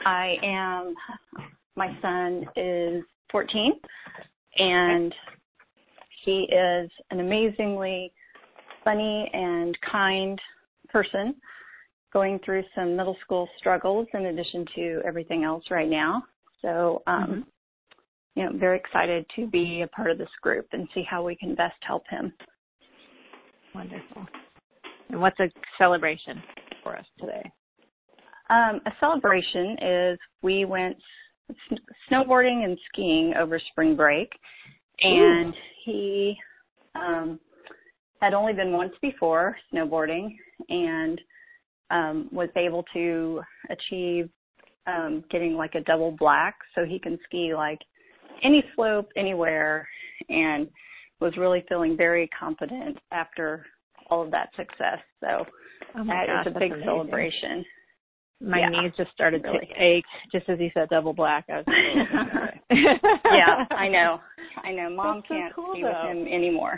My son is 14, and he is an amazingly funny and kind person going through some middle school struggles in addition to everything else right now. So, very excited to be a part of this group and see how we can best help him. Wonderful. And what's a celebration for us today? A celebration is we went snowboarding and skiing over spring break, and he had only been once before snowboarding and was able to achieve getting like a double black, so he can ski like any slope, anywhere, and was really feeling very confident after all of that success. So that is a big celebration. My knees just started to ache just as you said double black. I was Yeah, I know. Mom can't ski with him anymore.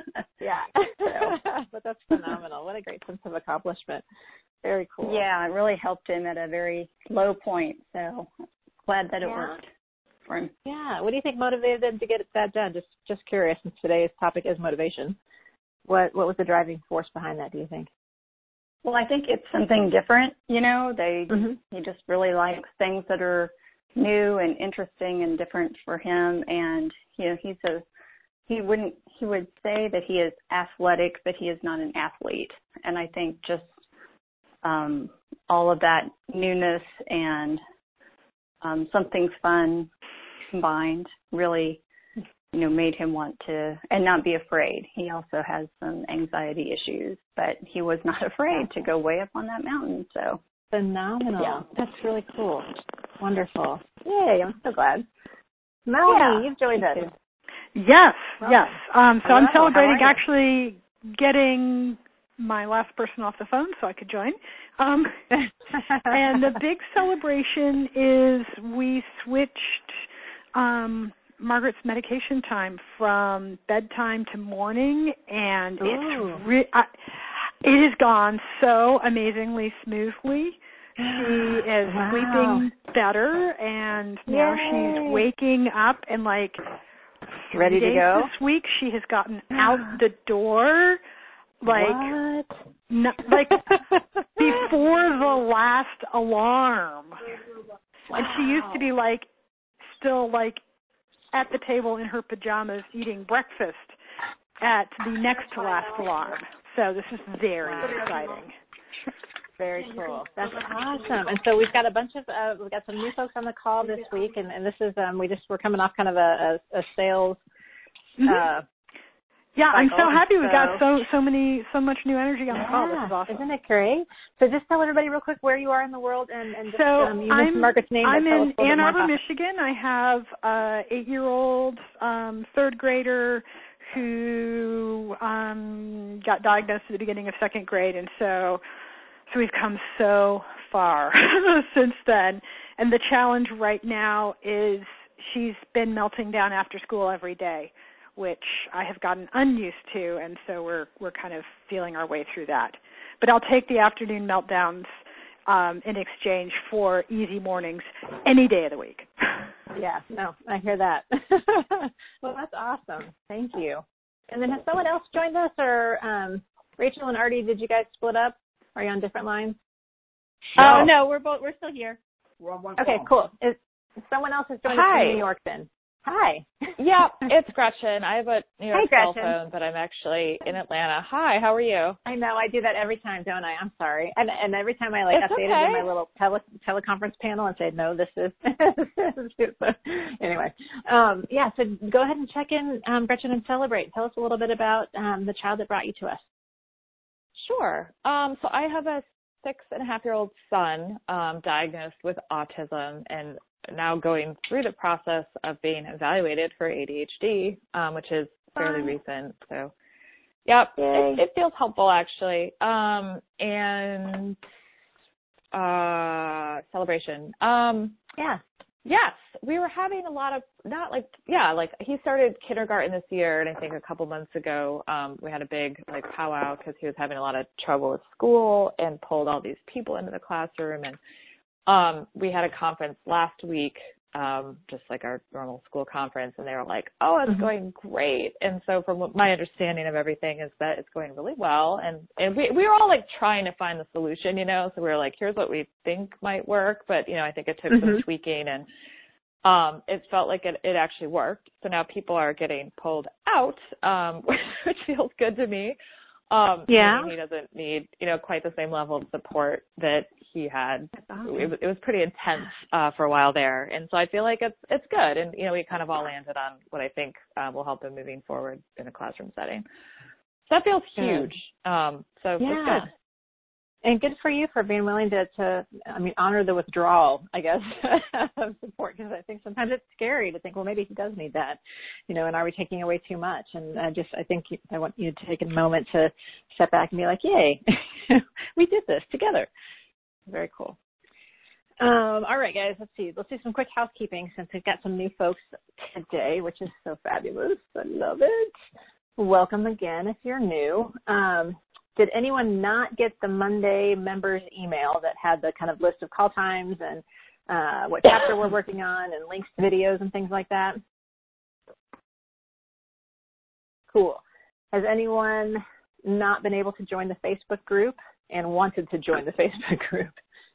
But that's phenomenal. What a great sense of accomplishment. Very cool. Yeah, it really helped him at a very low point. So glad that it worked for him. Yeah. What do you think motivated him to get that done? Just curious, since today's topic is motivation. What was the driving force behind that, do you think? Well, I think it's something different, He just really likes things that are new and interesting and different for him. And, he would say that he is athletic, but he is not an athlete. And I think just all of that newness and something fun combined really made him want to, and not be afraid. He also has some anxiety issues, but he was not afraid to go way up on that mountain. So phenomenal. Yeah. That's really cool. Wonderful. Yay, I'm so glad. Melanie, you've joined us. Yes. So I'm celebrating actually getting my last person off the phone so I could join. And the big celebration is we switched Margaret's medication time from bedtime to morning, and it has gone so amazingly smoothly. She is sleeping better, and now she's waking up, and like ready to go. This week she has gotten out the door before the last alarm. Wow. And she used to be still at the table in her pajamas eating breakfast at the next to last alarm. So this is very exciting. Very cool. That's awesome. And so we've got we've got some new folks on the call this week, and this is we're coming off kind of a sales. I'm so happy we got so much new energy on the call. This is awesome. Isn't it great? So just tell everybody real quick where you are in the world and just, you mentioned Margaret's name. I'm in Ann Arbor, Michigan. I have a 8-year-old third grader who got diagnosed at the beginning of second grade, and so we've come so far since then. And the challenge right now is she's been melting down after school every day, which I have gotten unused to, and so we're kind of feeling our way through that. But I'll take the afternoon meltdowns in exchange for easy mornings any day of the week. Yeah, no, I hear that. Well, that's awesome. Thank you. And then has someone else joined us, or Rachel and Artie, did you guys split up? Are you on different lines? No, we're still here. We're on one phone. Okay, cool. Someone else has joined us from New York then. Hi. Yeah, it's Gretchen. I have a New York cell phone, but I'm actually in Atlanta. Hi, how are you? I know. I do that every time, don't I? I'm sorry. And every time I update it in my little teleconference panel and say, no, this is so, anyway. So go ahead and check in, Gretchen, and celebrate. Tell us a little bit about the child that brought you to us. Sure. So I have a 6.5-year-old son diagnosed with autism and now going through the process of being evaluated for ADHD, which is fairly recent. So, it feels helpful actually. And celebration. Yes, we were having a lot of he started kindergarten this year, and I think a couple months ago we had a big powwow because he was having a lot of trouble with school and pulled all these people into the classroom, and we had a conference last week, just like our normal school conference, and they were like, oh, it's going great. And so from my understanding of everything is that it's going really well. And we were all like trying to find the solution, so we were like, here's what we think might work. But, I think it took some tweaking, and it felt like it actually worked. So now people are getting pulled out, which feels good to me. He doesn't need, quite the same level of support that he had. Awesome. It was pretty intense for a while there. And so I feel like it's good. And, we kind of all landed on what I think will help him moving forward in a classroom setting. So that feels huge. So it's good. And good for you for being willing to honor the withdrawal, I guess, of support, because I think sometimes it's scary to think, well, maybe he does need that, and are we taking away too much? And I think I want you to take a moment to step back and be like, yay, we did this together. Very cool. All right, guys, let's do some quick housekeeping since we've got some new folks today, which is so fabulous. I love it. Welcome again if you're new. Did anyone not get the Monday members email that had the kind of list of call times and what chapter we're working on and links to videos and things like that? Cool. Has anyone not been able to join the Facebook group and wanted to join the Facebook group?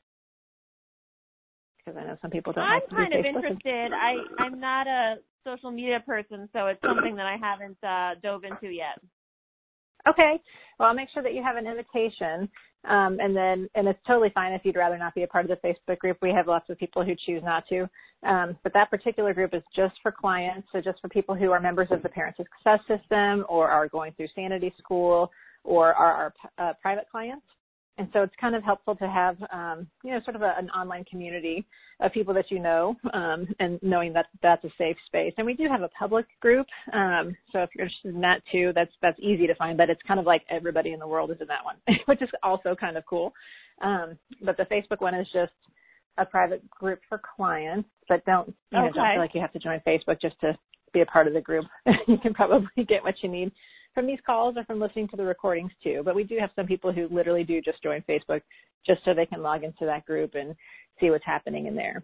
Because I know some people don't like to do Facebook. I'm kind of interested. I'm not a social media person, so it's something that I haven't dove into yet. Okay. Well, I'll make sure that you have an invitation. And it's totally fine if you'd rather not be a part of the Facebook group. We have lots of people who choose not to. But that particular group is just for clients. So just for people who are members of the Parent Success System or are going through Sanity School or are our private clients. And so it's kind of helpful to have, sort of an online community of people that and knowing that that's a safe space. And we do have a public group. So if you're interested in that too, that's easy to find, but it's kind of like everybody in the world is in that one, which is also kind of cool. But the Facebook one is just a private group for clients, but don't feel like you have to join Facebook just to be a part of the group. You can probably get what you need from these calls or from listening to the recordings too. But we do have some people who literally do just join Facebook just so they can log into that group and see what's happening in there.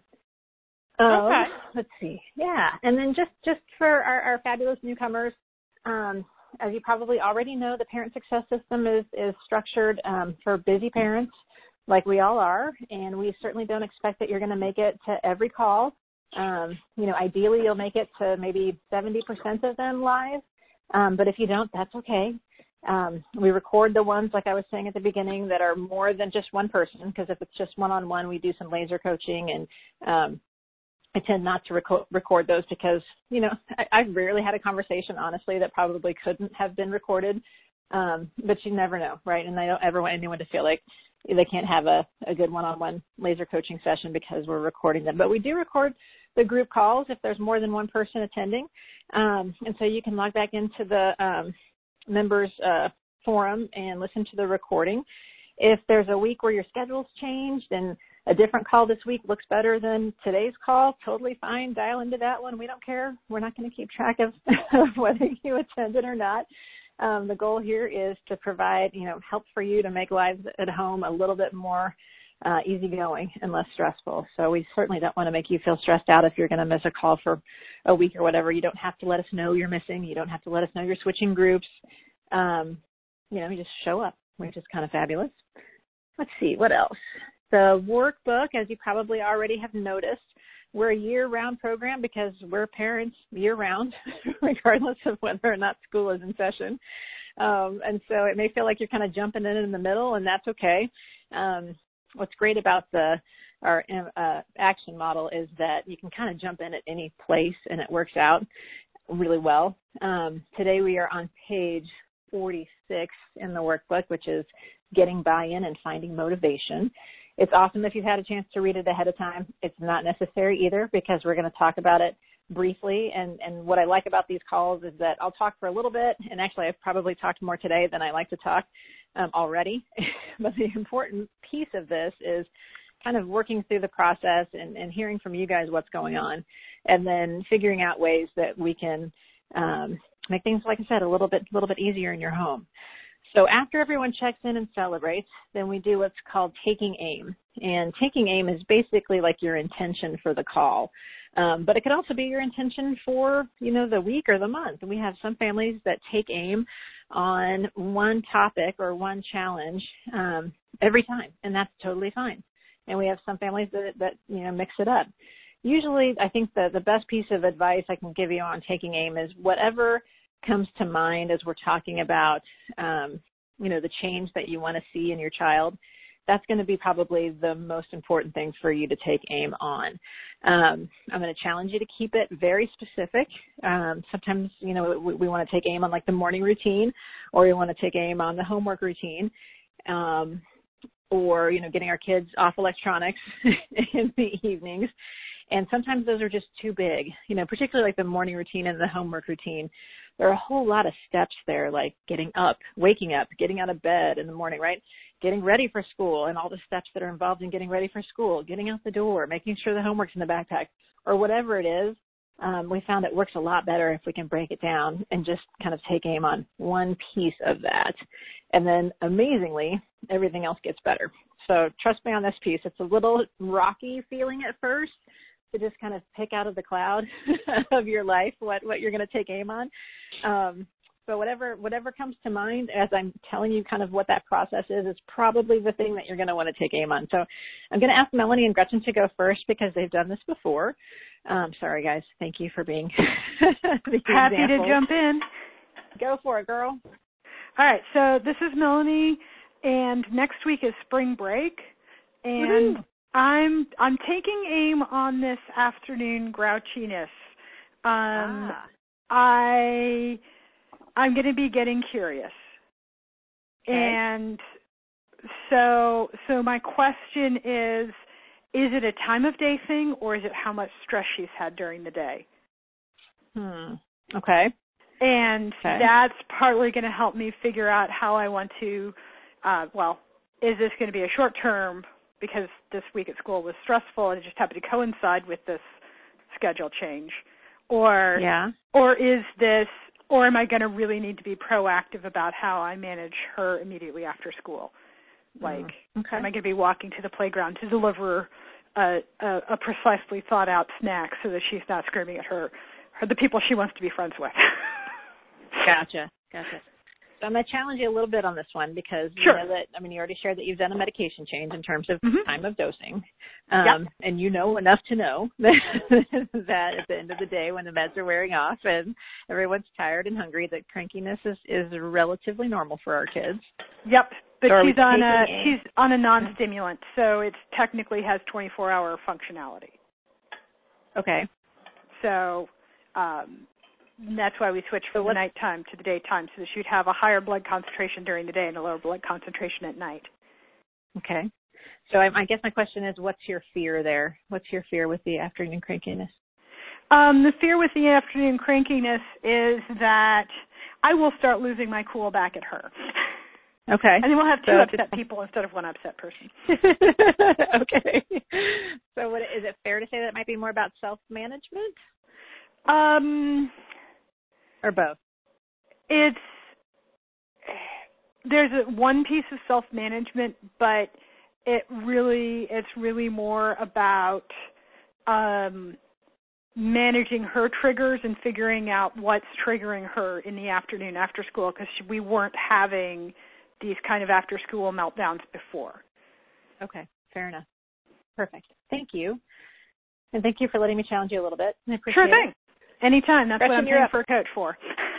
Let's see. Yeah. And then just for our fabulous newcomers, as you probably already know, the Parent Success System is structured for busy parents like we all are. And we certainly don't expect that you're going to make it to every call. Ideally you'll make it to maybe 70% of them live. But if you don't, that's okay. We record the ones, like I was saying at the beginning, that are more than just one person, because if it's just one-on-one, we do some laser coaching, and I tend not to record those because, I've rarely had a conversation, honestly, that probably couldn't have been recorded, but you never know, right? And I don't ever want anyone to feel like they can't have a good one-on-one laser coaching session because we're recording them. But we do record the group calls if there's more than one person attending. And so you can log back into the members forum and listen to the recording. If there's a week where your schedule's changed and a different call this week looks better than today's call, totally fine. Dial into that one. We don't care. We're not going to keep track of whether you attended or not. The goal here is to provide, help for you to make lives at home a little bit more easygoing and less stressful. So we certainly don't want to make you feel stressed out if you're going to miss a call for a week or whatever. You don't have to let us know you're missing. You don't have to let us know you're switching groups. You just show up, which is kind of fabulous. Let's see, what else? The workbook, as you probably already have noticed, we're a year-round program because we're parents year-round, regardless of whether or not school is in session. And so it may feel like you're kind of jumping in the middle, and that's okay. What's great about our action model is that you can kind of jump in at any place, and it works out really well. Today we are on page 46 in the workbook, which is getting buy-in and finding motivation. It's awesome if you've had a chance to read it ahead of time. It's not necessary either because we're going to talk about it briefly. And what I like about these calls is that I'll talk for a little bit. And actually, I've probably talked more today than I like to talk already. But the important piece of this is kind of working through the process and hearing from you guys what's going on, and then figuring out ways that we can make things, like I said, a little bit easier in your home. So after everyone checks in and celebrates, then we do what's called taking aim. And taking aim is basically like your intention for the call. But it could also be your intention for, the week or the month. And we have some families that take aim on one topic or one challenge every time, and that's totally fine. And we have some families that mix it up. Usually, I think the best piece of advice I can give you on taking aim is whatever comes to mind as we're talking about, the change that you want to see in your child. That's going to be probably the most important thing for you to take aim on. I'm going to challenge you to keep it very specific. Sometimes, we want to take aim on like the morning routine, or we want to take aim on the homework routine, or, getting our kids off electronics in the evenings. And sometimes those are just too big, particularly like the morning routine and the homework routine. There are a whole lot of steps there, like getting up, waking up, getting out of bed in the morning, right? Getting ready for school and all the steps that are involved in getting ready for school, getting out the door, making sure the homework's in the backpack, or whatever it is. We found it works a lot better if we can break it down and just kind of take aim on one piece of that. And then amazingly, everything else gets better. So trust me on this piece. It's a little rocky feeling at first to just kind of pick out of the cloud of your life what you're going to take aim on. So whatever comes to mind as I'm telling you kind of what that process is probably the thing that you're going to want to take aim on. So I'm going to ask Melanie and Gretchen to go first because they've done this before. Sorry, guys. Thank you for being happy example. to jump in. Go for it, girl. All right. So this is Melanie, and next week is spring break, and I'm taking aim on this afternoon grouchiness. I'm going to be getting curious. Okay. And so my question is it a time of day thing, or is it how much stress she's had during the day? Okay. And that's partly going to help me figure out how I want to, is this going to be a short term because this week at school was stressful and it just happened to coincide with this schedule change? Or is this, or am I going to really need to be proactive about how I manage her immediately after school? Like, am I going to be walking to the playground to deliver a precisely thought out snack so that she's not screaming at the people she wants to be friends with? Gotcha. So I'm going to challenge you a little bit on this one because you already shared that you've done a medication change in terms of time of dosing. And you know enough to know that at the end of the day when the meds are wearing off and everyone's tired and hungry, that crankiness is relatively normal for our kids. Yep. But she's on a non-stimulant, so it technically has 24-hour functionality. Okay. So that's why we switched from the nighttime to the daytime, so that she'd have a higher blood concentration during the day and a lower blood concentration at night. Okay. So I guess my question is, what's your fear there? What's your fear with the afternoon crankiness? The fear with the afternoon crankiness is that I will start losing my cool back at her. Okay. And then we'll have two upset people instead of one upset person. Okay. So is it fair to say that it might be more about self-management? Or both? There's one piece of self-management, but it's really more about managing her triggers and figuring out what's triggering her in the afternoon after school, because we weren't having these kind of after-school meltdowns before. Okay, fair enough. Perfect. Thank you. And thank you for letting me challenge you a little bit. I appreciate it. Sure thing. Anytime. That's Gretchen, what I'm paying for a coach for.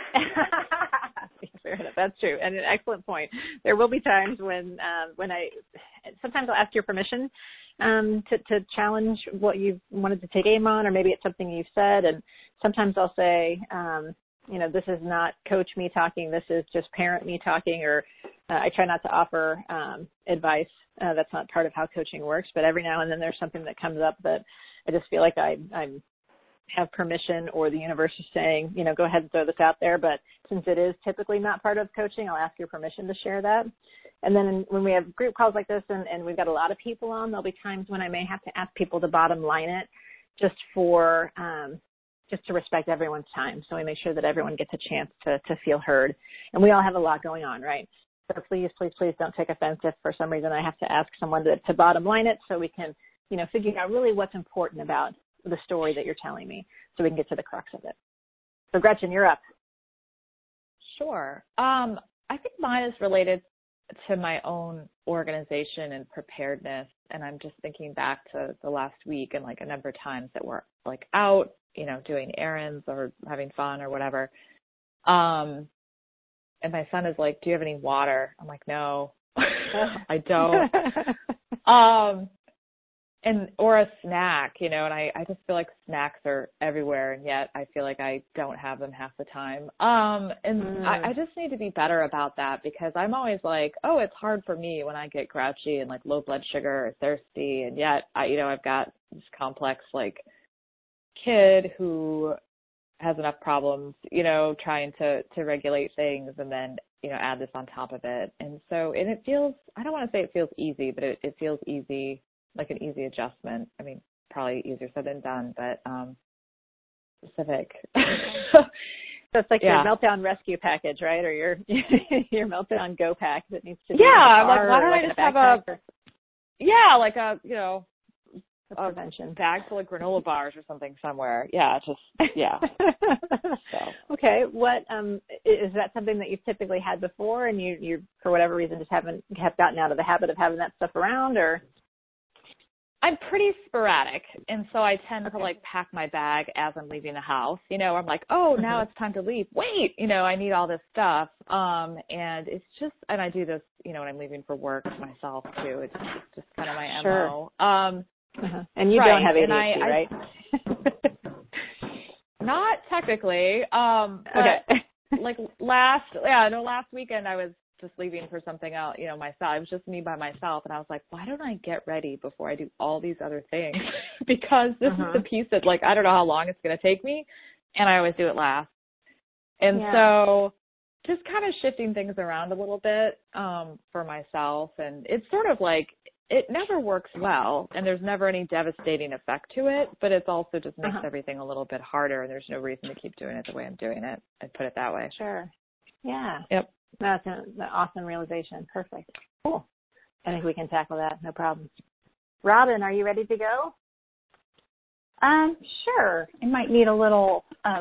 Fair enough. That's true. And an excellent point. There will be times when sometimes I'll ask your permission to challenge what you've wanted to take aim on, or maybe it's something you've said. And sometimes I'll say, this is not coach me talking. This is just parent me talking, or I try not to offer advice. That's not part of how coaching works. But every now and then there's something that comes up that I just feel like I have permission, or the universe is saying, go ahead and throw this out there. But since it is typically not part of coaching, I'll ask your permission to share that. And then when we have group calls like this and we've got a lot of people on, there'll be times when I may have to ask people to bottom line it just to respect everyone's time. So we make sure that everyone gets a chance to feel heard. And we all have a lot going on, right? So please, please, please don't take offense if for some reason I have to ask someone to bottom line it so we can, figure out really what's important about the story that you're telling me so we can get to the crux of it. So Gretchen, you're up. Sure. I think mine is related to my own organization and preparedness. And I'm just thinking back to the last week and like a number of times that we're like out, doing errands or having fun or whatever. And my son is like, do you have any water? I'm like, no, I don't. Or a snack, and I just feel like snacks are everywhere, and yet I feel like I don't have them half the time. I just need to be better about that because I'm always like, oh, it's hard for me when I get grouchy and like low blood sugar or thirsty, and yet I've got this complex like kid who has enough problems, trying to regulate things and then, add this on top of it. And so, and it feels, I don't want to say it feels easy, but it feels easy, like an easy adjustment. I mean, probably easier said than done, but specific. So it's like your meltdown rescue package, right? Or your meltdown go pack that needs to be I'm like, why don't I just have like a prevention bag full of granola bars or something somewhere. Yeah. So. Okay. What, is that something that you've typically had before and you for whatever reason just have gotten out of the habit of having that stuff around, or? I'm pretty sporadic, and so I tend to like pack my bag as I'm leaving the house. I'm like, oh, now it's time to leave. Wait, I need all this stuff. And it's just, and I do this, when I'm leaving for work myself too. It's just kind of my MO. And you don't have ADHD, right? Not technically. Okay. Like last weekend I was just leaving for something else, myself. It was just me by myself. And I was like, why don't I get ready before I do all these other things? Because this is the piece that like, I don't know how long it's going to take me. And I always do it last. And so just kind of shifting things around a little bit, for myself. And it's sort of like, it never works well and there's never any devastating effect to it, but it's also just makes everything a little bit harder and there's no reason to keep doing it the way I'm doing it. I'd put it that way. Sure. Yeah. Yep. That's an awesome realization. Perfect. Cool. I think we can tackle that. No problem. Robin, are you ready to go? Sure. I might need a little, I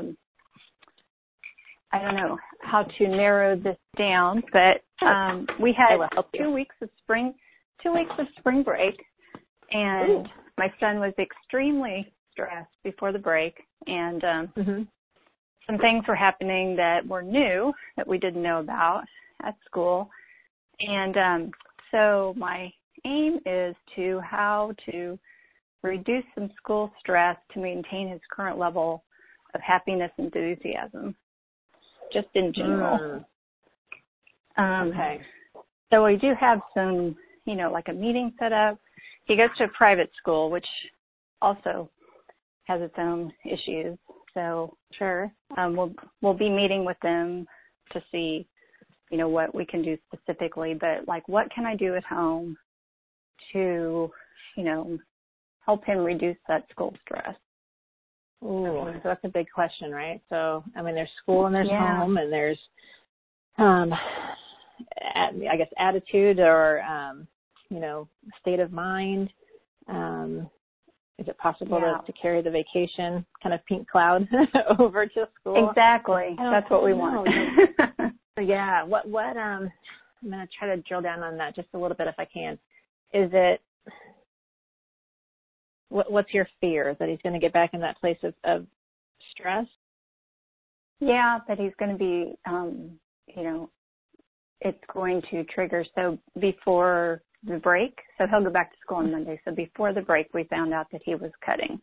don't know how to narrow this down, but we had 2 weeks of spring break, and my son was extremely stressed before the break, and some things were happening that were new that we didn't know about at school. And so my aim is how to reduce some school stress to maintain his current level of happiness and enthusiasm, just in general. Okay. So we do have some, like a meeting set up. He goes to a private school, which also has its own issues. So sure, we'll be meeting with them to see, what we can do specifically. But like, what can I do at home to, help him reduce that school stress? Ooh, so that's a big question, right? So I mean, there's school and there's home and there's, I guess, attitude or state of mind. Is it possible to carry the vacation kind of pink cloud over to school? Exactly. That's what we want. So what I'm going to try to drill down on that just a little bit if I can. Is it, what's your fear? That he's going to get back in that place of stress? Yeah, that he's going to be, it's going to trigger. So before the break, so he'll go back to school on Monday. So before the break, we found out that he was cutting.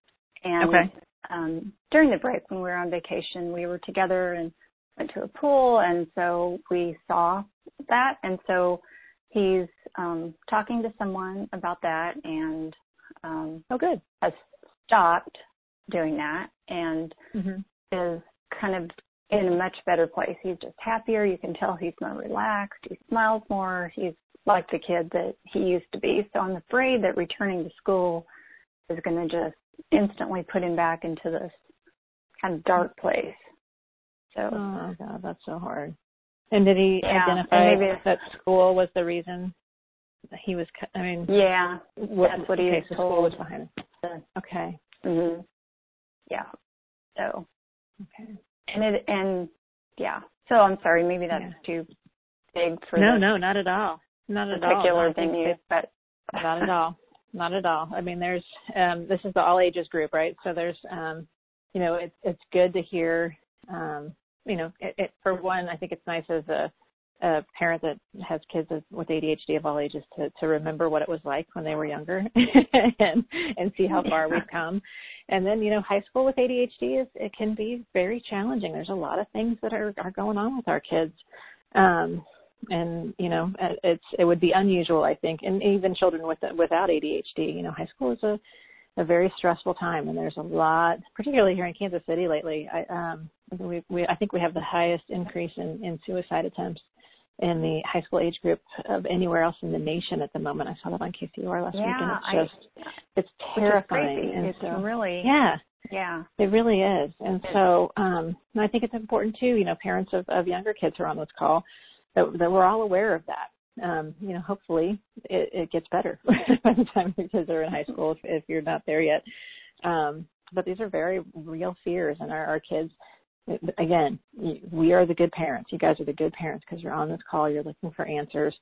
And during the break, when we were on vacation, we were together and went to a pool, and so we saw that. And so he's talking to someone about that, and has stopped doing that and is kind of in a much better place. He's just happier. You can tell he's more relaxed. He smiles more. He's like the kid that he used to be. So I'm afraid that returning to school is going to just instantly put him back into this kind of dark place. So, oh God, that's so hard. And did he identify that school was the reason he was? Yeah, that's what he was told. School was behind it. Okay. Mhm. Yeah. So. Okay. So I'm sorry, maybe that's too big for no, not at all. Not at all. Particular venue, but not at all. Not at all. I mean, there's this is the all ages group, right? So there's it's good to hear. For one, I think it's nice as a parent that has kids with ADHD of all ages to remember what it was like when they were younger and see how far we've come. And then, high school with ADHD it can be very challenging. There's a lot of things that are going on with our kids. It would be unusual, I think, and even children without ADHD. High school is a very stressful time, and there's a lot, particularly here in Kansas City lately. I think we have the highest increase in suicide attempts in the high school age group of anywhere else in the nation at the moment. I saw that on KCOR last week, and it's terrifying. And it's really, it really is. And so I think it's important too, parents of younger kids who are on this call, that we're all aware of that. Hopefully it gets better by the time your kids are in high school if you're not there yet. But these are very real fears, and our kids, again, we are the good parents. You guys are the good parents because you're on this call. You're looking for answers.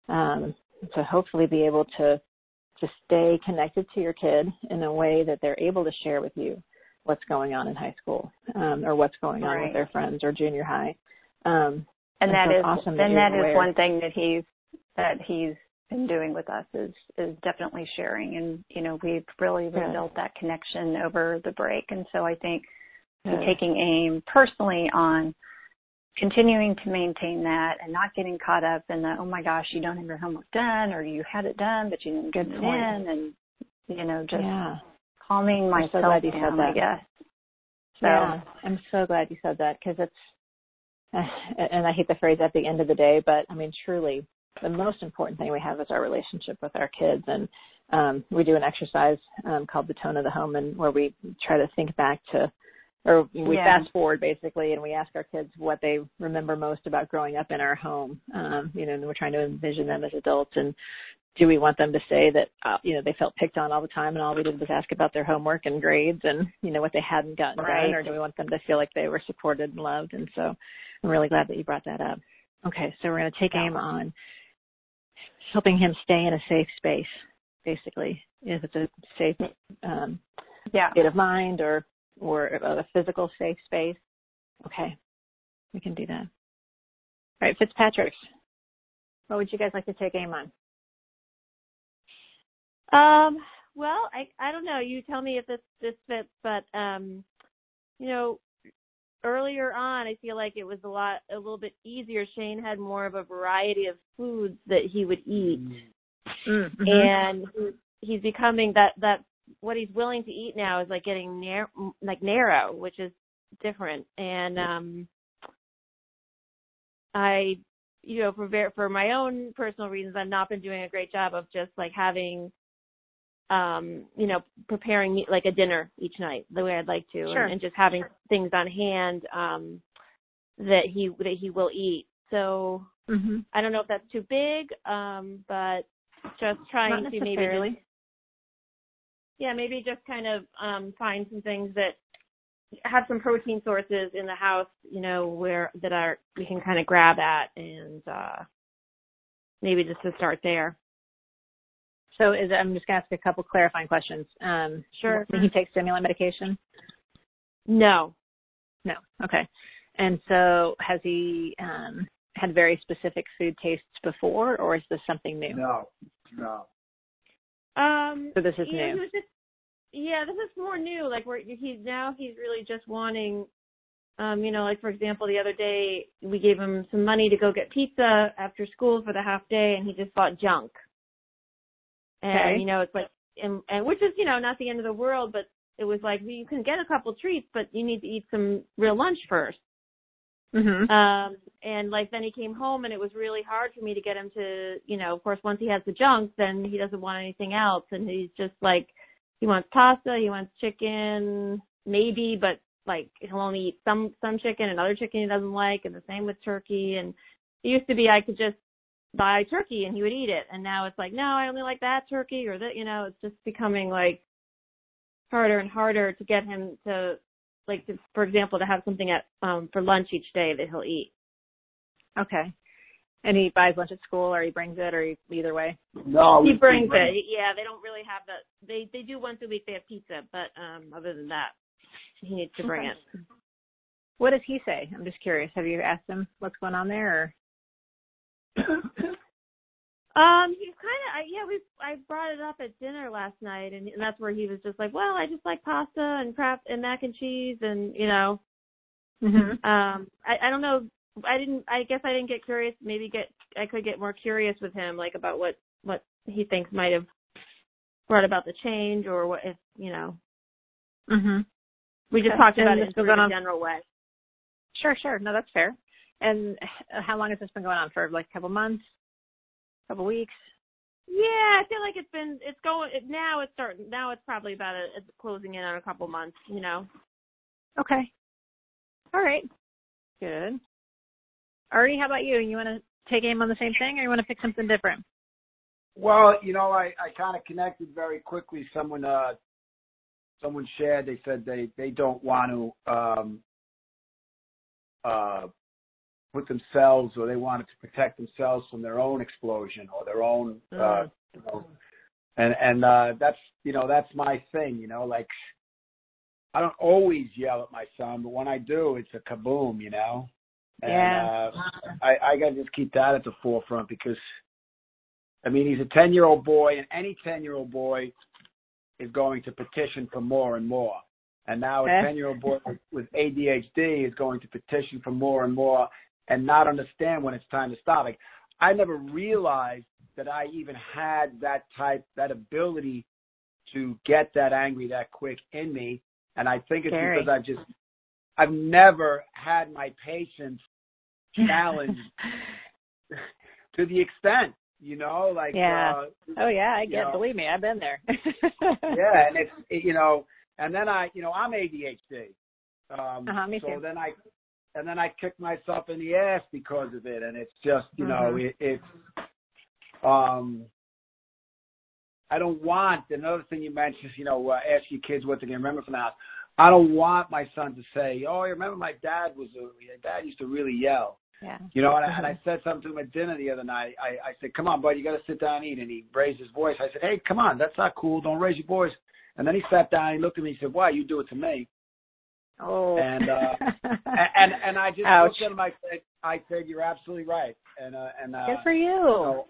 To hopefully be able to stay connected to your kid in a way that they're able to share with you what's going on in high school or what's going on with their friends or junior high. And that is awesome. That is one thing that he's been doing with us is definitely sharing. And, we've really rebuilt that connection over the break. And so I think taking aim personally on continuing to maintain that and not getting caught up in the, oh my gosh, you don't have your homework done, or you had it done, but you didn't get it in, and, just calming myself down, I guess. So I'm so glad you said that, because it's, and I hate the phrase at the end of the day, but I mean, truly, the most important thing we have is our relationship with our kids. And we do an exercise called the Tone of the Home, and where we try to think back to, or we fast forward basically, and we ask our kids what they remember most about growing up in our home. And we're trying to envision them as adults. And do we want them to say that, they felt picked on all the time and all we did was ask about their homework and grades and, what they hadn't gotten done, or do we want them to feel like they were supported and loved? And so I'm really glad that you brought that up. Okay, so we're going to take aim on helping him stay in a safe space, basically, if it's a safe state of mind or a physical safe space. Okay, we can do that. All right, Fitzpatrick's, what would you guys like to take aim on? Well, I don't know. You tell me if this fits, but earlier on, I feel like it was a little bit easier. Shane had more of a variety of foods that he would eat, and he's becoming that what he's willing to eat now is like getting narrow, which is different. And I, for my own personal reasons, I've not been doing a great job of just like having, preparing like a dinner each night the way I'd like to, and just having things on hand that he will eat. So I don't know if that's too big, but just trying to maybe just kind of find some things that have some protein sources in the house, we can kind of grab at, and maybe just to start there. So I'm just going to ask a couple clarifying questions. Sure. Did he take stimulant medication? No. Okay. And so has he had very specific food tastes before, or is this something new? No. So this is new. This is more new. Like he's really just wanting, like for example, the other day we gave him some money to go get pizza after school for the half day, and he just bought junk. And, it's like, and which is, not the end of the world, but it was like, you can get a couple treats, but you need to eat some real lunch first. And like, then he came home and it was really hard for me to get him to, of course, once he has the junk, then he doesn't want anything else. And he's just like, he wants pasta, he wants chicken, maybe, but like, he'll only eat some chicken and other chicken he doesn't like, and the same with turkey. And used to be I could just buy turkey and he would eat it, and now it's like, no, I only like that turkey or that, it's just becoming like harder and harder to get him to, like, for example, to have something at for lunch each day that he'll eat. Okay. And he buys lunch at school, or he brings it, or either way? No, he brings it. Yeah, they don't really have that. They do once a week. They have pizza, but other than that, he needs to bring it. What does he say? I'm just curious. Have you asked him what's going on there? Or? He's kind of, I brought it up at dinner last night, and that's where he was just like, well, I just like pasta and crap and mac and cheese, and I don't know. I guess I didn't get curious. Maybe I could get more curious with him, like about what he thinks might have brought about the change, or what if, We just talked about it in a general way. Sure. No, that's fair. And how long has this been going on for? Like a couple months? Couple weeks? Yeah, I feel like now it's probably about it's closing in on a couple months, Okay. All right. Good. Artie, how about you? You want to take aim on the same thing, or you want to pick something different? Well, I kind of connected very quickly. Someone shared, they said they don't want to put themselves, or they wanted to protect themselves from their own explosion or their own, and that's my thing, like, I don't always yell at my son, but when I do, it's a kaboom, And I got to just keep that at the forefront, because, he's a 10-year-old boy, and any 10-year-old boy is going to petition for more and more. And now a 10-year-old boy with ADHD is going to petition for more and more and not understand when it's time to stop. Like, I never realized that I even had that ability to get that angry that quick in me. And I think it's because I've never had my patience challenged to the extent, like, I get, believe me, I've been there. Yeah. And it's, and then I'm ADHD. Me too. So then I kick myself in the ass because of it. And it's just, it's, I don't want, another thing you mentioned, ask your kids what they can remember from the house. I don't want my son to say, oh, I remember my dad used to really yell. Yeah. And I said something to him at dinner the other night. I said, come on, buddy, you got to sit down and eat. And he raised his voice. I said, hey, come on, that's not cool. Don't raise your voice. And then he sat down and he looked at me and said, why? You do it to me. Oh. And I just looked at him. I said, you're absolutely right. And good for you.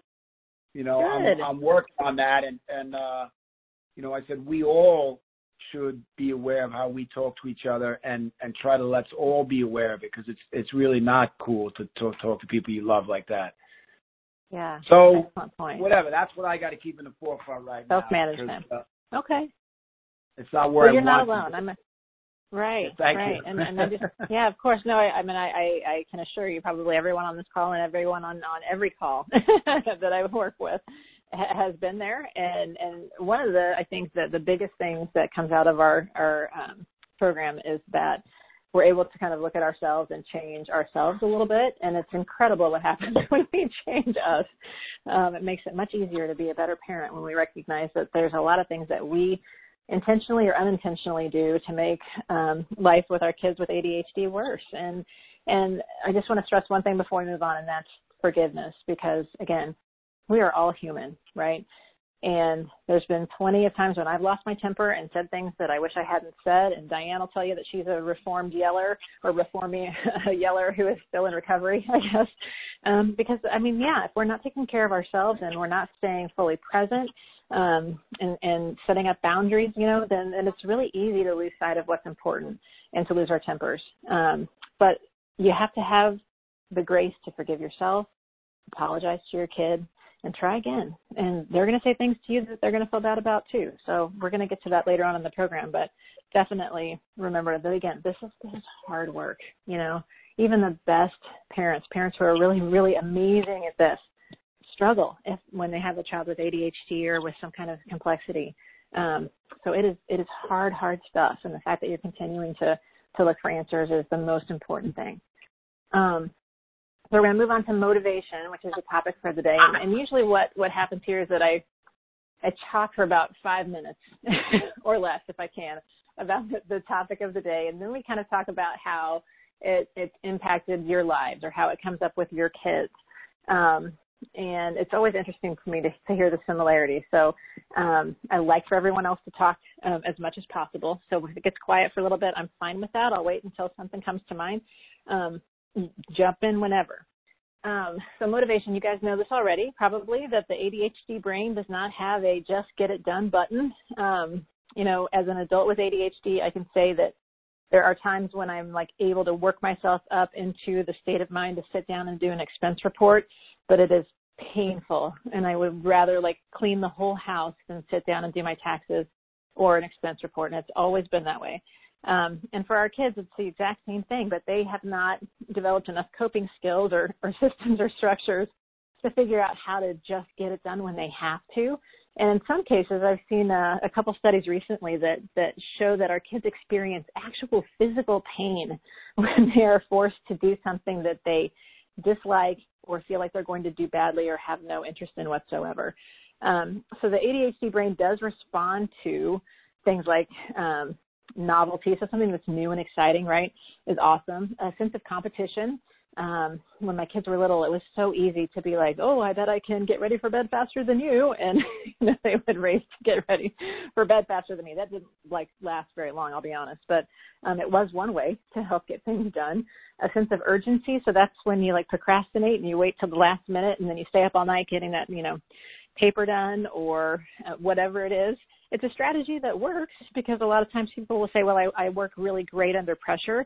I'm working on that. And I said, we all should be aware of how we talk to each other, and try to let's all be aware of it, because it's really not cool to talk to people you love like that. Yeah. So whatever, that's what I got to keep in the forefront right now. Self-management. Okay. It's not where you're not alone. Right. Thank you. And I just, of course. No, I can assure you, probably everyone on this call and everyone on every call that I work with has been there. And one of I think the biggest things that comes out of our program is that we're able to kind of look at ourselves and change ourselves a little bit. And it's incredible what happens when we change us. It makes it much easier to be a better parent when we recognize that there's a lot of things that we intentionally or unintentionally do to make life with our kids with ADHD worse. And I just want to stress one thing before we move on, and that's forgiveness, because, again, we are all human, right? And there's been plenty of times when I've lost my temper and said things that I wish I hadn't said. And Diane will tell you that she's a reformed yeller, or reforming a yeller who is still in recovery, I guess. Because, if we're not taking care of ourselves and we're not staying fully present and setting up boundaries, then it's really easy to lose sight of what's important and to lose our tempers. But you have to have the grace to forgive yourself, apologize to your kid, and try again. And they're going to say things to you that they're going to feel bad about too. So we're going to get to that later on in the program, but definitely remember that, again, this is hard work. Even the best parents who are really, really amazing at this, struggle when they have a child with ADHD or with some kind of complexity. So it is hard stuff. And the fact that you're continuing to look for answers is the most important thing. we're going to move on to motivation, which is the topic for the day. And usually what happens here is that I talk for about 5 minutes or less, if I can, about the topic of the day. And then we kind of talk about how it's impacted your lives or how it comes up with your kids. And it's always interesting for me to hear the similarities. So I like for everyone else to talk as much as possible. So if it gets quiet for a little bit, I'm fine with that. I'll wait until something comes to mind. Jump in whenever. So motivation, you guys know this already, probably, that the ADHD brain does not have a just get it done button. As an adult with ADHD, I can say that there are times when I'm like able to work myself up into the state of mind to sit down and do an expense report, but it is painful. And I would rather like clean the whole house than sit down and do my taxes or an expense report. And it's always been that way. And for our kids, it's the exact same thing, but they have not developed enough coping skills or systems or structures to figure out how to just get it done when they have to. And in some cases, I've seen a couple studies recently that show that our kids experience actual physical pain when they are forced to do something that they dislike or feel like they're going to do badly or have no interest in whatsoever. So the ADHD brain does respond to things like novelty. So something that's new and exciting, right, is awesome. A sense of competition. When my kids were little, it was so easy to be like, oh, I bet I can get ready for bed faster than you. And they would race to get ready for bed faster than me. That didn't last very long, I'll be honest. But it was one way to help get things done. A sense of urgency. So that's when you procrastinate and you wait till the last minute and then you stay up all night getting that, paper done or whatever it is. It's a strategy that works because a lot of times people will say, well, I work really great under pressure.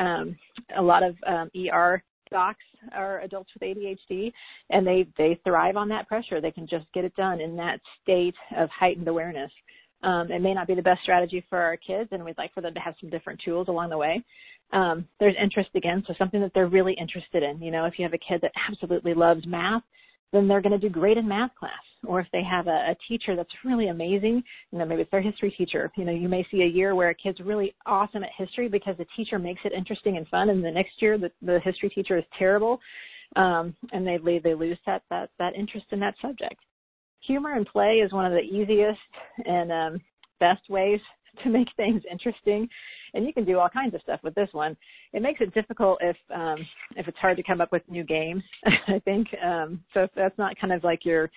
A lot of ER docs are adults with ADHD, and they thrive on that pressure. They can just get it done in that state of heightened awareness. It may not be the best strategy for our kids, and we'd like for them to have some different tools along the way. There's interest again, so something that they're really interested in. If you have a kid that absolutely loves math, then they're going to do great in math class. Or if they have a teacher that's really amazing, maybe it's their history teacher. You may see a year where a kid's really awesome at history because the teacher makes it interesting and fun, and the next year the history teacher is terrible, and they lose that interest in that subject. Humor and play is one of the easiest and best ways to make things interesting, and you can do all kinds of stuff with this one. It makes it difficult if it's hard to come up with new games, I think. So if that's not kind of like your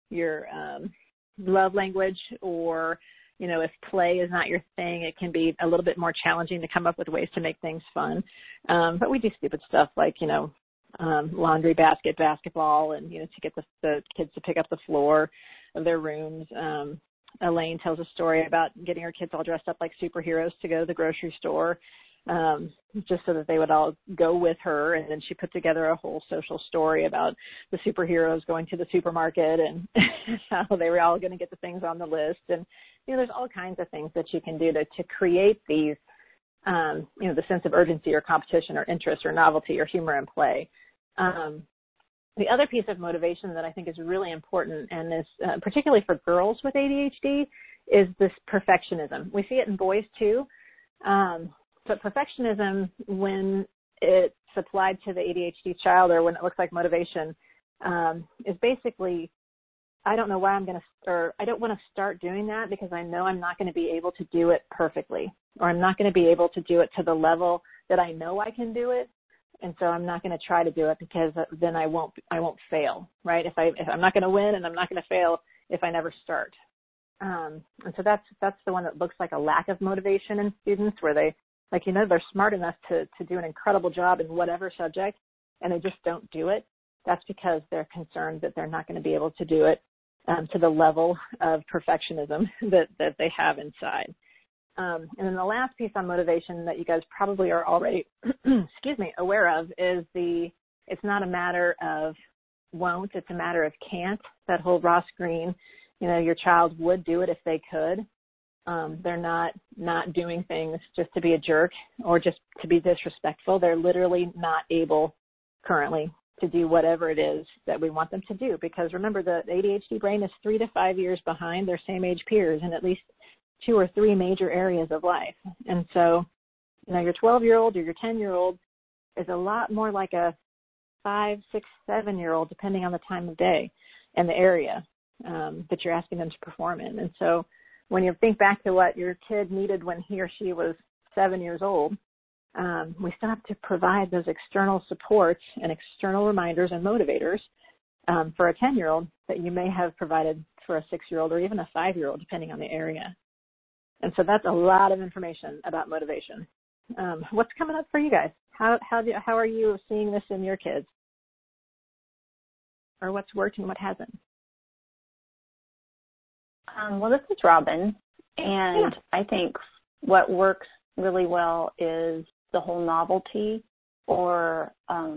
love language, or if play is not your thing, it can be a little bit more challenging to come up with ways to make things fun. But we do stupid stuff like laundry basket basketball, and to get the kids to pick up the floor of their rooms. Elaine tells a story about getting her kids all dressed up like superheroes to go to the grocery store, just so that they would all go with her. And then she put together a whole social story about the superheroes going to the supermarket and how they were all going to get the things on the list. And, there's all kinds of things that you can do to create these, the sense of urgency or competition or interest or novelty or humor and play. The other piece of motivation that I think is really important, and is particularly for girls with ADHD, is this perfectionism. We see it in boys too. But perfectionism, when it's applied to the ADHD child, or when it looks like motivation, is basically, I don't know why I don't want to start doing that because I know I'm not going to be able to do it perfectly, or I'm not going to be able to do it to the level that I know I can do it. And so I'm not going to try to do it because then I won't fail, right? If I'm not going to win, and I'm not going to fail if I never start. And so that's the one that looks like a lack of motivation in students, where they, they're smart enough to do an incredible job in whatever subject, and they just don't do it. That's because they're concerned that they're not going to be able to do it to the level of perfectionism that they have inside. And then the last piece on motivation that you guys probably are already, aware of is it's not a matter of won't, it's a matter of can't. That whole Ross Greene, your child would do it if they could. They're not doing things just to be a jerk or just to be disrespectful. They're literally not able currently to do whatever it is that we want them to do. Because remember, the ADHD brain is 3 to 5 years behind their same age peers in at least 2 or 3 major areas of life. And so, your 12-year-old or your 10-year-old is a lot more like a 5, 6, 7-year-old, depending on the time of day and the area that you're asking them to perform in. And so when you think back to what your kid needed when he or she was 7 years old, we still have to provide those external supports and external reminders and motivators for a 10-year-old that you may have provided for a 6-year-old or even a 5-year-old, depending on the area. And so that's a lot of information about motivation. What's coming up for you guys? How are you seeing this in your kids? Or what's worked and what hasn't? Well, this is Robin, and I think what works really well is the whole novelty or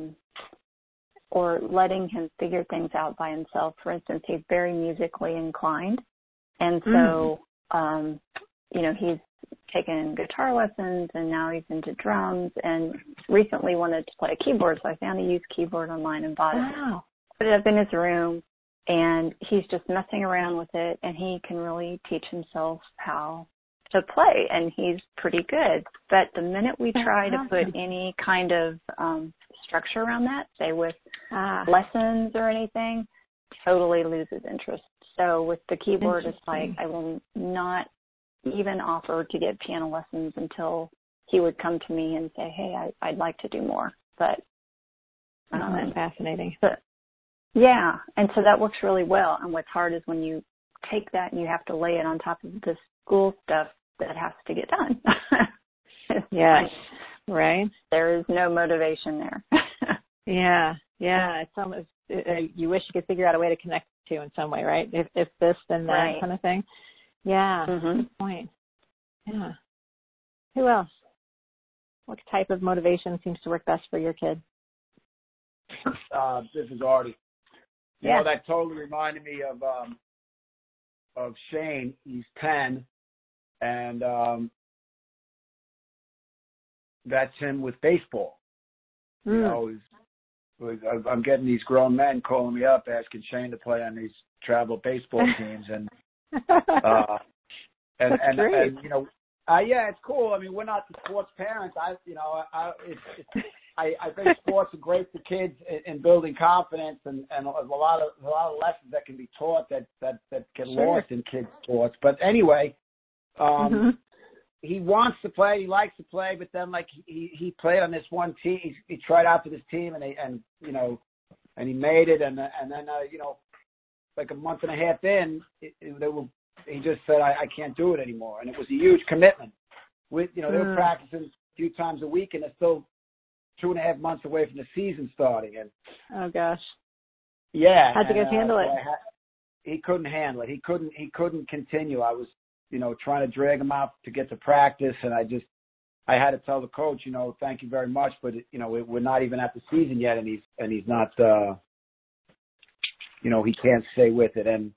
letting him figure things out by himself. For instance, he's very musically inclined, and so he's taken guitar lessons, and now he's into drums, and recently wanted to play a keyboard, so I found a used keyboard online and bought it. Put it up in his room, and he's just messing around with it, and he can really teach himself how to play, and he's pretty good. But the minute we try to put any kind of structure around that, say with lessons or anything, totally loses interest. So with the keyboard, it's like I will not even offer to get piano lessons until he would come to me and say, hey, I'd like to do more. But that's fascinating. But, yeah, and so that works really well. And what's hard is when you take that and you have to lay it on top of the school stuff that has to get done. Yes, right. There is no motivation there. Yeah. It's almost you wish you could figure out a way to connect to in some way, right? If this, then that kind of thing. Yeah. Good point. Yeah. Who else? What type of motivation seems to work best for your kid? This is Artie. You know, that totally reminded me of Shane. He's 10, and that's him with baseball. You know, I'm getting these grown men calling me up asking Shane to play on these travel baseball teams, and you know, it's cool. I mean, we're not the sports parents. I think sports are great for kids in building confidence, and a lot of lessons that can be taught that get lost in kids' sports. But anyway, he wants to play, he likes to play, but then like he played on this one team. He tried out for this team, and he made it, and then like a month and a half in, he just said, I can't do it anymore, and it was a huge commitment. They were practicing a few times a week, and they're still 2.5 months away from the season starting. And oh gosh, yeah, how'd you guys handle it? He couldn't handle it. He couldn't continue. I was, trying to drag him out to get to practice, and I had to tell the coach, thank you very much, but we're not even at the season yet, and he's not, he can't stay with it, and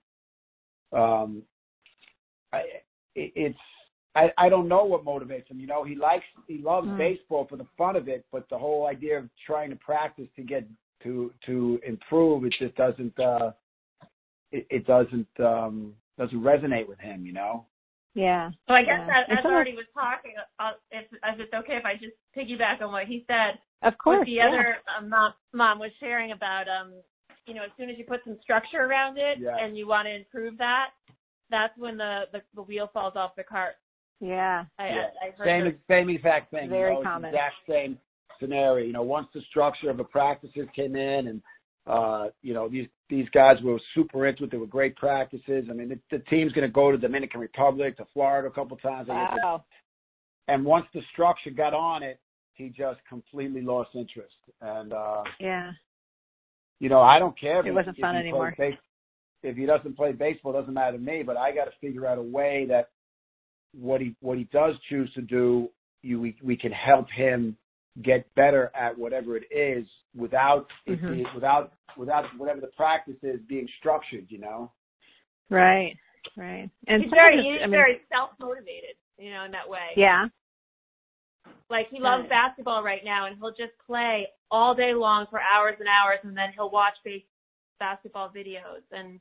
I don't know what motivates him. He loves baseball for the fun of it, but the whole idea of trying to practice to get to improve, it just doesn't resonate with him. Yeah. So I guess as Artie was talking, if it's okay if I just piggyback on what he said. Of course. What the other mom was sharing about, as soon as you put some structure around it and you want to improve that, that's when the wheel falls off the cart. Yeah. I heard same exact thing. Very common. Exact same scenario. Once the structure of the practices came in, and these guys were super into it. They were great practices. I mean, the team's going to go to Dominican Republic, to Florida a couple times. Wow. And once the structure got on it, he just completely lost interest. And I don't care if it wasn't fun anymore. If he doesn't play baseball, it doesn't matter to me. But I got to figure out a way that what he does choose to do, we can help him get better at whatever it is without whatever the practice is being structured. Right. And he's very self-motivated, in that way. Yeah. Like he loves basketball right now, and he'll just play all day long for hours and hours, and then he'll watch basketball videos. And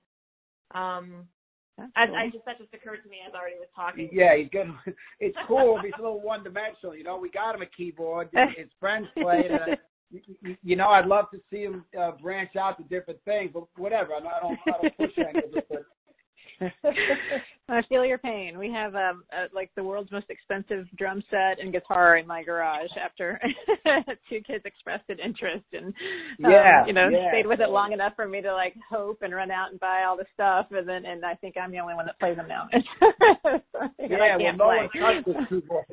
that just occurred to me as Artie was talking. Yeah, he's good. It's cool. He's a little one-dimensional. We got him a keyboard. His friends played, you know, I'd love to see him branch out to different things, but whatever. I don't push any of it. I feel your pain. We have like the world's most expensive drum set and guitar in my garage after 2 kids expressed an interest and stayed with it long enough for me to like hope and run out and buy all the stuff, and I think I'm the only one that plays them now. No one touched this keyboard.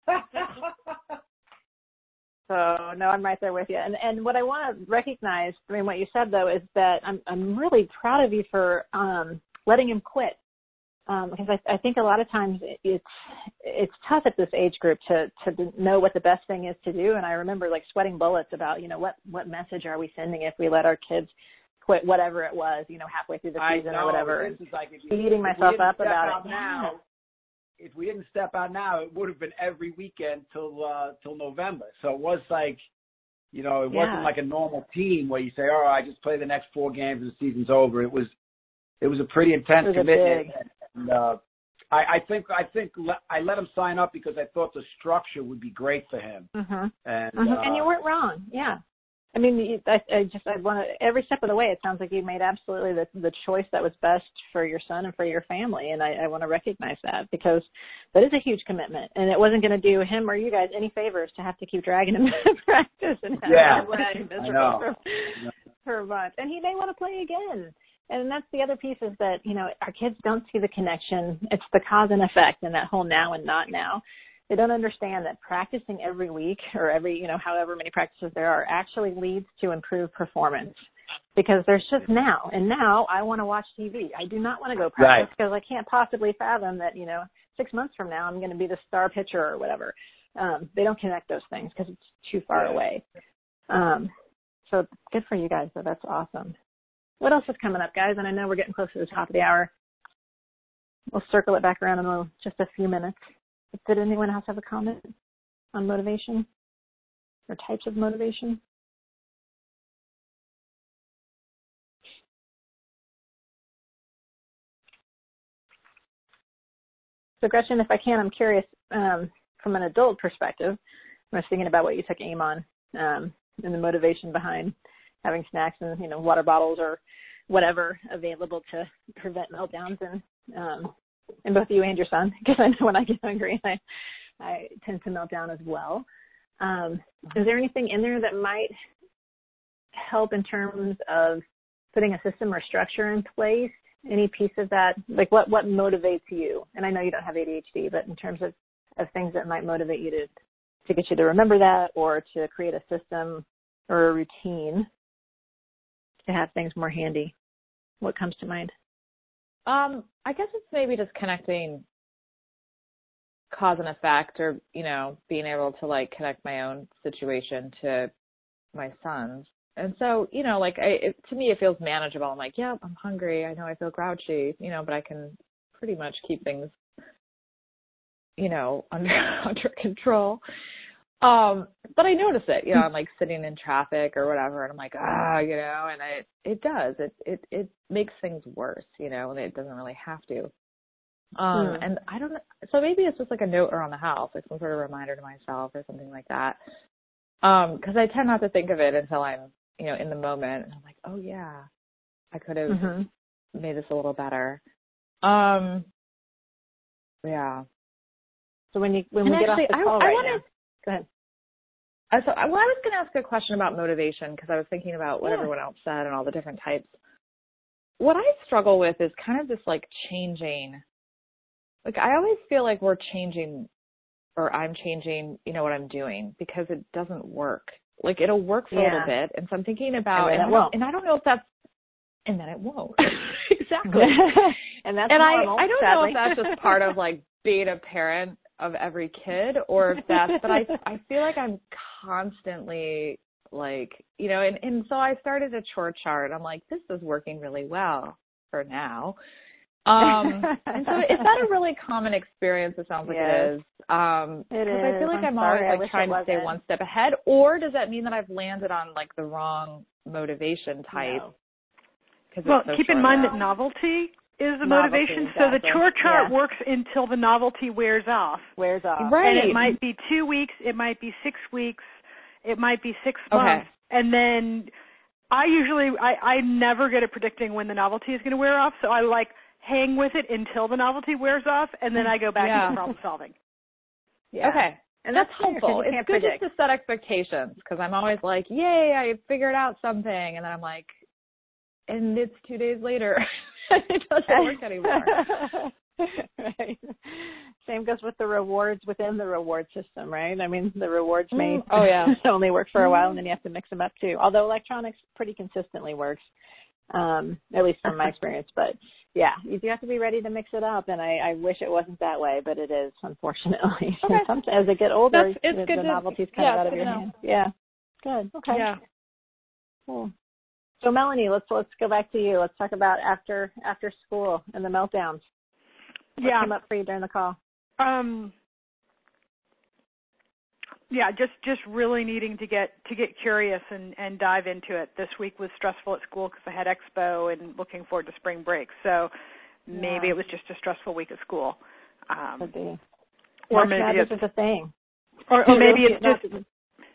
So no, I'm right there with you. And what I want to recognize, I mean, what you said though, is that I'm really proud of you for letting him quit. Because I think a lot of times it's tough at this age group to know what the best thing is to do. And I remember like sweating bullets about, you know, what message are we sending if we let our kids quit whatever it was, you know, halfway through the season or whatever. This is like beating myself up about it now. If we didn't step out now, it would have been every weekend till November. So it was like, you know, it wasn't like a normal team where you say, "Oh, I just play the next 4 games and the season's over." It was a pretty intense commitment. And I think I let him sign up because I thought the structure would be great for him. Mm-hmm. And you weren't wrong. Yeah. I mean, I want to, every step of the way, it sounds like you made absolutely the choice that was best for your son and for your family. And I want to recognize that because that is a huge commitment. And it wasn't going to do him or you guys any favors to have to keep dragging him to practice and having miserable for a month. And he may want to play again. And that's the other piece is that, you know, our kids don't see the connection. It's the cause and effect and that whole now and not now. They don't understand that practicing every week or every, you know, however many practices there are actually leads to improved performance because there's just now. And now I want to watch TV. I do not want to go practice because I can't possibly fathom that, you know, 6 months from now I'm going to be the star pitcher or whatever. They don't connect those things because it's too far away. So good for you guys, though. That's awesome. What else is coming up, guys? And I know we're getting close to the top of the hour. We'll circle it back around in just a few minutes. Did anyone else have a comment on motivation or types of motivation? So, Gretchen, if I can, I'm curious from an adult perspective. I was thinking about what you took aim on and the motivation behind having snacks and, you know, water bottles or whatever available to prevent meltdowns and both you and your son, because I know when I get hungry, I tend to melt down as well. Is there anything in there that might help in terms of putting a system or structure in place? Any piece of that? Like what motivates you? And I know you don't have ADHD, but in terms of things that might motivate you to get you to remember that or to create a system or a routine to have things more handy, what comes to mind? I guess it's maybe just connecting cause and effect or, you know, being able to like connect my own situation to my son's. And so, you know, like to me, it feels manageable. I'm like, yeah, I'm hungry. I know I feel grouchy, you know, but I can pretty much keep things, you know, under control. But I notice it, you know, I'm like sitting in traffic or whatever, and I'm like, you know, and it does. It makes things worse, you know, and it doesn't really have to. And I don't know. So maybe it's just like a note around the house, like some sort of reminder to myself or something like that. Because I tend not to think of it until I'm, you know, in the moment, and I'm like, oh yeah, I could have made this a little better. Yeah. So when we get off the call now. Go ahead. So I was going to ask a question about motivation because I was thinking about what everyone else said and all the different types. What I struggle with is kind of this like changing. Like I always feel like we're changing or I'm changing, you know, what I'm doing because it doesn't work. Like it'll work for a little bit. And so I'm thinking about and I don't know if that's and then it won't. Exactly. And that's normal, I don't sadly. know if that's just part of like being a parent of every kid or if that's, but I feel like I'm constantly like, you know, and so I started a chore chart. I'm like, this is working really well for now. And so is that a really common experience? It sounds like it is. Because I feel like I'm always like trying to stay one step ahead, or does that mean that I've landed on like the wrong motivation type? No. Well, keep in mind that novelty is the motivation. Exactly. So the chore chart works until the novelty wears off. Right. And it might be 2 weeks, it might be 6 weeks, It might be 6 months. And then I never good at predicting when the novelty is going to wear off, so I hang with it until the novelty wears off, and then I go back to problem solving. Yeah. Okay. And that's helpful. It's good just to set expectations, because I'm always like, yay, I figured out something. And then I'm like, and it's 2 days later. It doesn't work anymore. Right. Same goes with the rewards within the reward system, right? I mean, the rewards may only work for a while, and then you have to mix them up too. Although electronics pretty consistently works, at least from my experience. But yeah, you do have to be ready to mix it up, and I wish it wasn't that way, but it is, unfortunately. Okay. As they get older, the novelty's kind of out of your hands. Yeah. Good. Okay. Yeah. Cool. So Melanie, let's go back to you. Let's talk about after school and the meltdowns. What came up for you during the call? Just really needing to get curious and dive into it. This week was stressful at school because I had expo and looking forward to spring break. So maybe it was just a stressful week at school. Could be. Or maybe it's a thing. Or maybe it's just.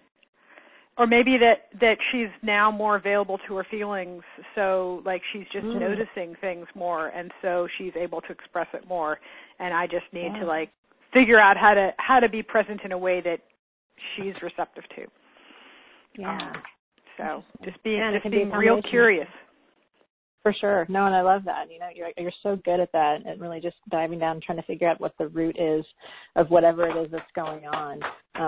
Or maybe that she's now more available to her feelings, so she's just noticing things more, and so she's able to express it more. And I just need to figure out how to be present in a way that she's receptive to. Yeah. So just being real curious. For sure. No, and I love that. You're so good at that, and really just diving down and trying to figure out what the root is of whatever it is that's going on.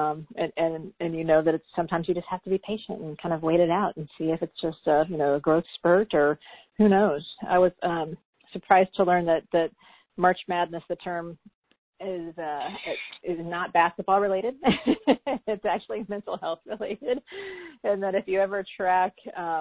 And you know that it's sometimes you just have to be patient and kind of wait it out and see if it's just a growth spurt or who knows. I was surprised to learn that March Madness, the term, is not basketball related. It's actually mental health related, and that if you ever track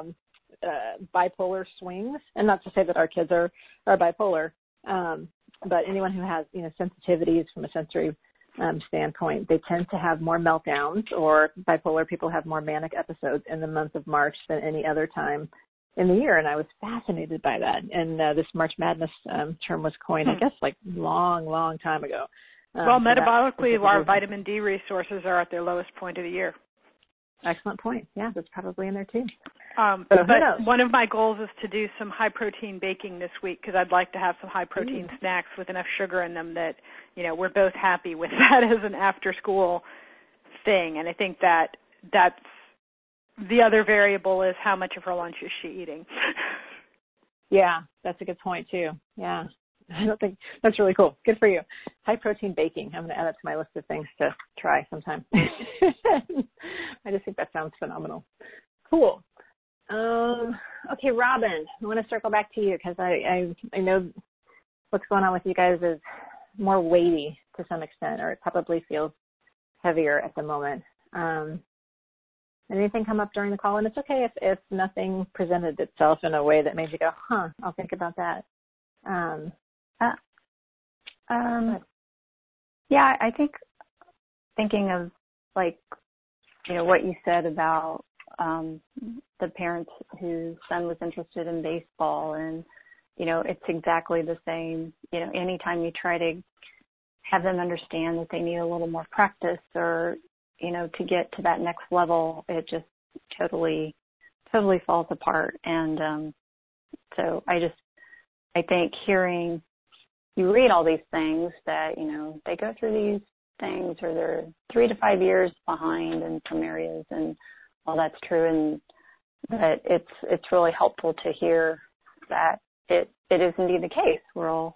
bipolar swings, and not to say that our kids are bipolar, but anyone who has sensitivities from a sensory standpoint, they tend to have more meltdowns, or bipolar people have more manic episodes in the month of March than any other time in the year. And I was fascinated by that. And this March Madness term was coined, I guess, long time ago. Well, metabolically, our vitamin D resources are at their lowest point of the year. Excellent point. Yeah, that's probably in there too. But one of my goals is to do some high-protein baking this week, because I'd like to have some high-protein snacks with enough sugar in them that, we're both happy with that as an after-school thing. And I think that's the other variable is how much of her lunch is she eating. Yeah, that's a good point too. Yeah. I don't think that's really cool. Good for you. High protein baking. I'm going to add that to my list of things to try sometime. I just think that sounds phenomenal. Cool. Okay, Robin, I want to circle back to you because I know what's going on with you guys is more weighty to some extent, or it probably feels heavier at the moment. Anything come up during the call? And it's okay if nothing presented itself in a way that made you go, I'll think about that. I think thinking of what you said about the parents whose son was interested in baseball, and it's exactly the same. Anytime you try to have them understand that they need a little more practice, or to get to that next level, it just totally falls apart. And so I think hearing you read all these things that, they go through these things, or they're 3 to 5 years behind in some areas, and all that's true. And that it's really helpful to hear that it is indeed the case. We're all,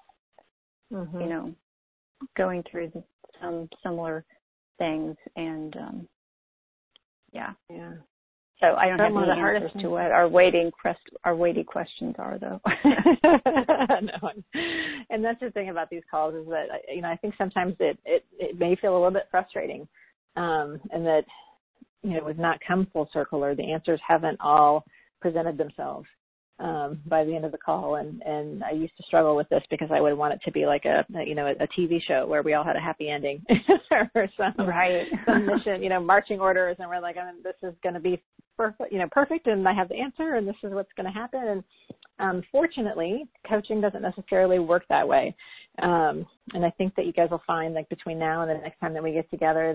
going through some similar things. And, yeah. So I don't have any answers to what our weighty questions are, though. No. And that's the thing about these calls is that, I think sometimes it may feel a little bit frustrating, and that, we've not come full circle, or the answers haven't all presented themselves by the end of the call. And I used to struggle with this because I would want it to be like a TV show where we all had a happy ending or some mission, marching orders, and we're like, this is going to be perfect, and I have the answer, and this is what's going to happen. And fortunately, coaching doesn't necessarily work that way. And I think that you guys will find, between now and the next time that we get together, that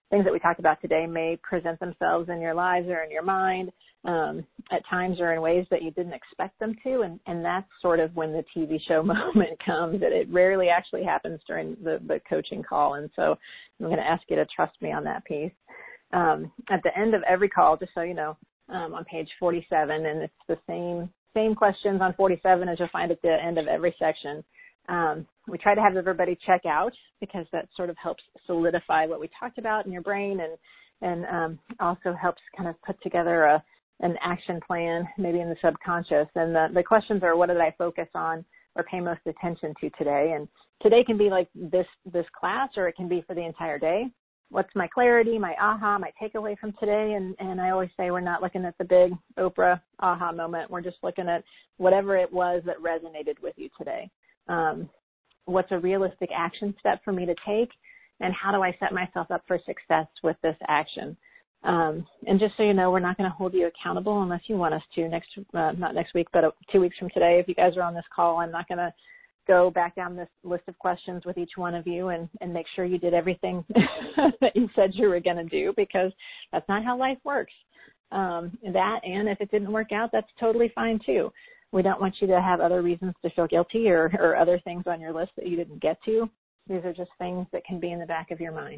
things that we talked about today may present themselves in your lives or in your mind at times or in ways that you didn't expect them to. And that's sort of when the TV show moment comes. It rarely actually happens during the coaching call. And so I'm going to ask you to trust me on that piece. At the end of every call, just so you know, on page 47, and it's the same questions on 47 as you'll find at the end of every section. We try to have everybody check out because that sort of helps solidify what we talked about in your brain and also helps kind of put together an action plan, maybe in the subconscious. And the questions are, what did I focus on or pay most attention to today? And today can be like this class, or it can be for the entire day. What's my clarity, my aha, my takeaway from today? And I always say we're not looking at the big Oprah aha moment. We're just looking at whatever it was that resonated with you today. What's a realistic action step for me to take? And how do I set myself up for success with this action? And just so you know, we're not going to hold you accountable unless you want us to not next week, but 2 weeks from today. If you guys are on this call, I'm not going to go back down this list of questions with each one of you and make sure you did everything that you said you were going to do, because that's not how life works. And if it didn't work out, that's totally fine too. We don't want you to have other reasons to feel guilty or other things on your list that you didn't get to. These are just things that can be in the back of your mind.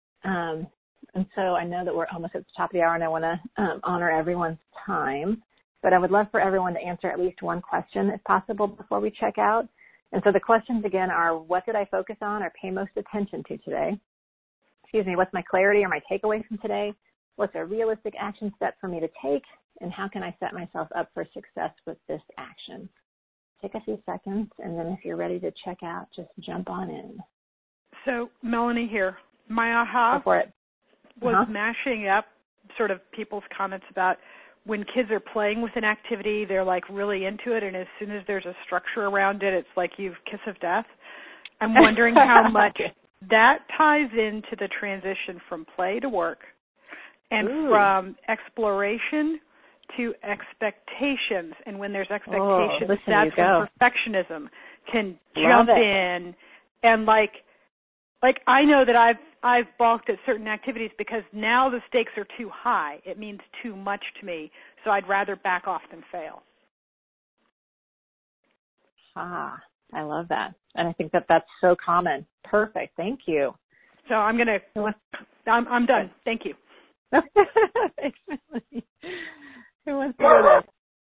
And so I know that we're almost at the top of the hour, and I want to honor everyone's time, but I would love for everyone to answer at least one question if possible before we check out. And so the questions again are, what did I focus on or pay most attention to today? What's my clarity or my takeaway from today? What's a realistic action step for me to take? And how can I set myself up for success with this action? Take a few seconds, and then if you're ready to check out, just jump on in. So, Melanie here. My aha was mashing up sort of people's comments about when kids are playing with an activity, they're like really into it, and as soon as there's a structure around it, it's like you've kiss of death. I'm wondering how much that ties into the transition from play to work and from exploration to expectations. And when there's expectations, that's when perfectionism can jump in and like I know that I've balked at certain activities because now the stakes are too high. It means too much to me, so I'd rather back off than fail. I love that. And I think that that's so common. Perfect. Thank you. So I'm done. Thank you. Thanks, Melanie. Who wants to go next?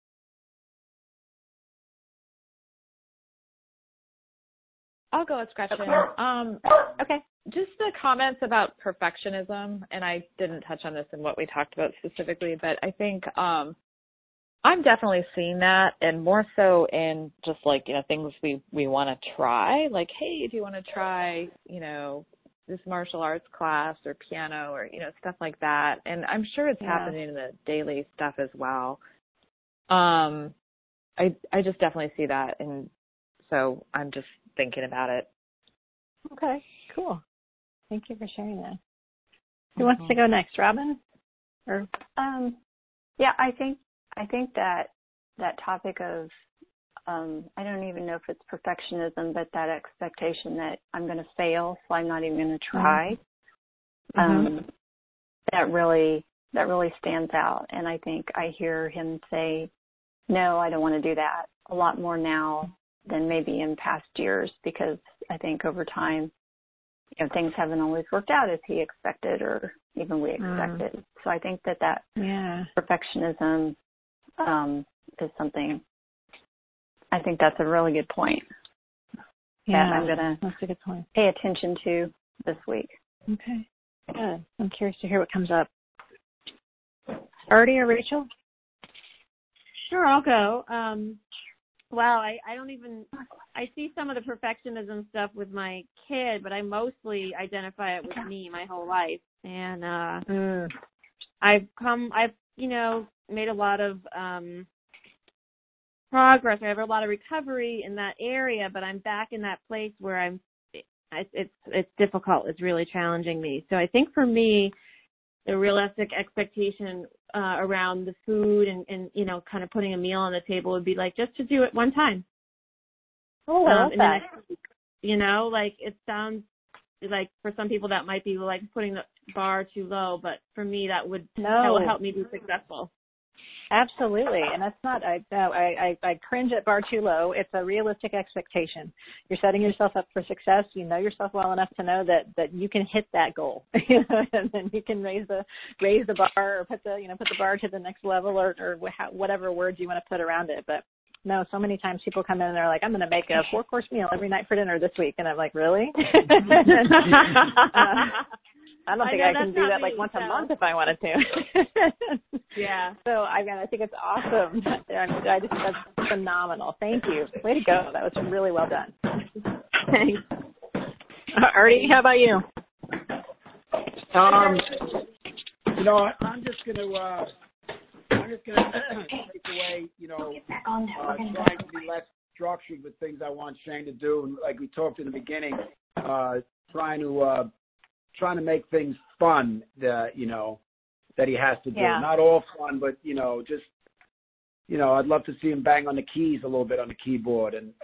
I'll go with Gretchen. Okay. Just the comments about perfectionism, and I didn't touch on this in what we talked about specifically, but I think I'm definitely seeing that, and more so in just like, things we want to try. Like, hey, do you want to try, this martial arts class or piano or, stuff like that. And I'm sure it's happening in the daily stuff as well. I just definitely see that. And so I'm just thinking about it. Okay, cool. Thank you for sharing that. Who wants to go next, Robin? Or I think that topic of I don't even know if it's perfectionism, but that expectation that I'm going to fail, so I'm not even going to try. That really stands out, and I think I hear him say, "No, I don't want to do that." A lot more now than maybe in past years, because I think over time, things haven't always worked out as he expected or even we expected. So I think that perfectionism is something, I think that's a really good point that I'm going to pay attention to this week. Okay, good. I'm curious to hear what comes up. Artie or Rachel? Sure, I'll go. Wow, I see some of the perfectionism stuff with my kid, but I mostly identify it with me my whole life. And I've made a lot of progress. I have a lot of recovery in that area, but I'm back in that place where it's difficult. It's really challenging me. So I think for me, the realistic expectation around the food and kind of putting a meal on the table would be like just to do it one time. Oh, I love that. It sounds like for some people that might be like putting the bar too low, but for me that would help me be successful. Absolutely. And that's not, I cringe at bar too low. It's a realistic expectation. You're setting yourself up for success. You know yourself well enough to know that you can hit that goal, and then you can raise the bar or put the bar to the next level or whatever words you want to put around it. But no, so many times people come in and they're like, I'm going to make a 4-course meal every night for dinner this week. And I'm like, really? I don't think I can do that like once a month if I wanted to. Yeah. So I think it's awesome. I just think that's phenomenal. Thank you. Way to go. That was really well done. Thanks. Artie, how about you? I'm just gonna take away, trying to be less structured with things I want Shane to do, and like we talked in the beginning, trying to make things fun that he has to do. Yeah. Not all fun, but just I'd love to see him bang on the keys a little bit on the keyboard and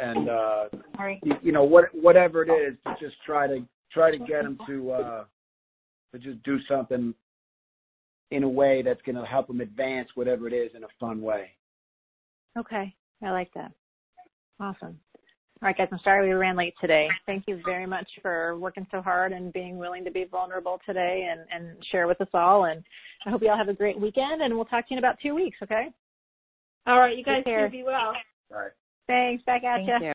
whatever it is, to just try to get him to just do something in a way that's going to help him advance whatever it is in a fun way. Okay. I like that. Awesome. All right, guys, I'm sorry we ran late today. Thank you very much for working so hard and being willing to be vulnerable today and share with us all. And I hope you all have a great weekend, and we'll talk to you in about 2 weeks, okay? All right, you guys too. Be well. All right. Thanks. Back at you.